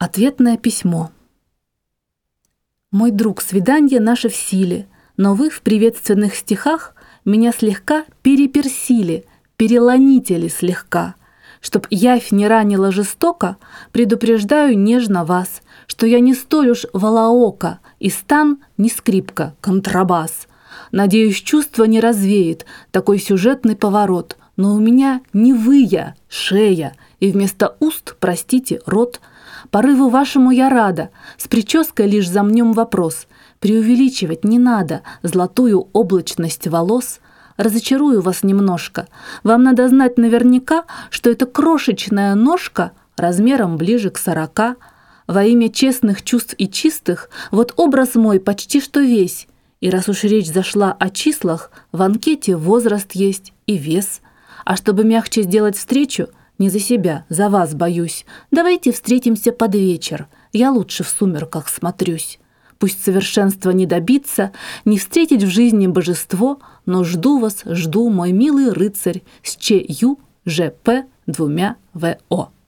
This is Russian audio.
Ответное письмо. Мой друг, свиданье наше в силе, но вы в приветственных стихах меня слегка переперсили, перелонители слегка. Чтоб явь не ранила жестоко, предупреждаю нежно вас, что я не столь уж волоока, и стан не скрипка, контрабас. Надеюсь, чувство не развеет такой сюжетный поворот, но у меня не вы я, шея, и вместо уст, простите, рот. Порыву вашему я рада, с прической лишь замнем вопрос. Преувеличивать не надо золотую облачность волос. Разочарую вас немножко. Вам надо знать наверняка, что эта крошечная ножка размером ближе к 40. Во имя честных чувств и чистых, вот образ мой почти что весь. И раз уж речь зашла о числах, в анкете возраст есть и вес. А чтобы мягче сделать встречу, не за себя, за вас боюсь. Давайте встретимся под вечер, я лучше в сумерках смотрюсь. Пусть совершенства не добиться, не встретить в жизни божество, но жду вас, жду, мой милый рыцарь, с ЧЮ, ЖП, 2 ВО.